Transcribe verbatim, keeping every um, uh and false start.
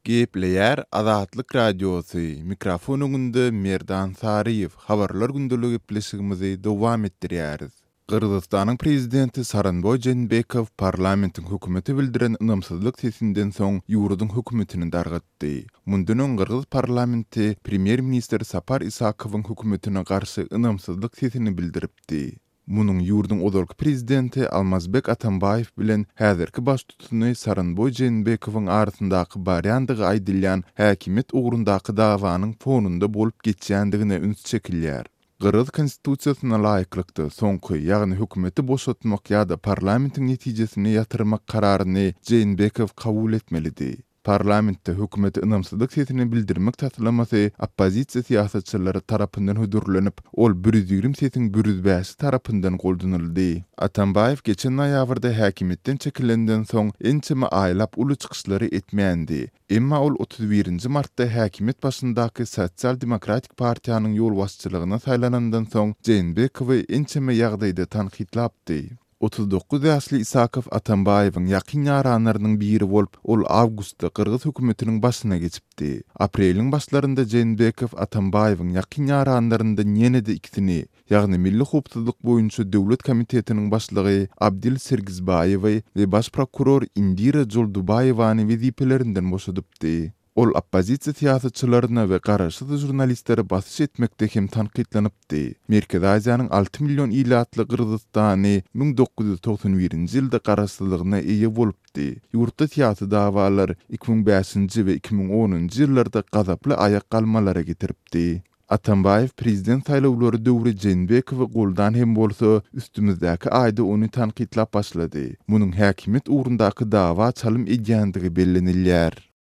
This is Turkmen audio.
Gepleyer Azatlyk Radiosu mikrofonunda Merdan Sariyev habarlar gündülügi gepleşigimizi dowam etdirýäris. Kırgızstanyň prezidenti Saranboy Jeenbekow parlamentiň hökümeti bildiren ynamsızlyk sesinden soň ýurduň hökümetini dargatdy. Mundan Kırgız parlamenti premier minister Sapar Isakowyň hökümetine garşy ynamsızlyk sesini bildiripdi. Munun ýurduň odalky prezidenti Almazbek Atambayew bilen häzirki baş tutuny Saranboy Jeenbekowyň arasyndaky barýandygy aýdylýan häkimet ugrundaky dawanyň fonunda bolup geçýändigine üns çekilýär. Kırgız konstitusiýasyna laýyklykda soňky, ýagny hökümeti boşaltmak ýa-da parlamentiň netijesini ýatyrmak kararyny Jeenbekow kabul etmelidi. Parlamentde hökümeti ynamsızlyk sesini bildirmek tasalamasy oppozisiýa siýasatçylary tarapyndan hödürlenip, ol bir yüz ýigrim sesiň bir yüz beşi tarapyndan goldanyldy. Atambayew geçen noýabrda häkimetden çekilenden soň ençeme aýlap uly çykyşlary etmeýändi. Emma ol otuz birinji martda häkimet başyndaky Sosial Demokratik Partiýanyň ýol başçylygyna saýlanandan soň Jeenbekowy ençeme ýagdaýda tanqidlapdy. otuz dokuz ýaşly Isakow Atambayewiň ýakyn ýaranlarynyň biri bolup, ol awgustda Kırgız hökümetiniň başyna geçipdi. Apreliň başlarynda Jeenbekow Atambayewiň ýakyn ýaranlaryndan ýene-de ikisini, ýagny Milli Howpsuzlyk boýunça Döwlet Komitetiniň başlygy Abdil Sergizbayewy we baş prokuror Indira Joldubayewaní wezipelerinden boşadypdy. Ol oppozisiýa siýasatçylaryna we garaşsyz jurnalistlere basyş etmekde hem tanqidlanypdy. Merkezi Aziýanyň alty million ilatly Kırgızstany bin dokuz ýüz togson birinji ýylda garaşsyzlygyna eýe bolupdy. Ýurtda siýasy dawalar iki bin beşinji we iki bin onunji ýyllarda gazaply aýak galmalara getiripdi. Atambayew prezident saýlawlary döwri Jeenbekowy goldan hem bolsa üstümizdäki aýda ony tanqidlap başlady. Munyň häkimet ugrundaky dawa çalym edýändigi bellenilýär.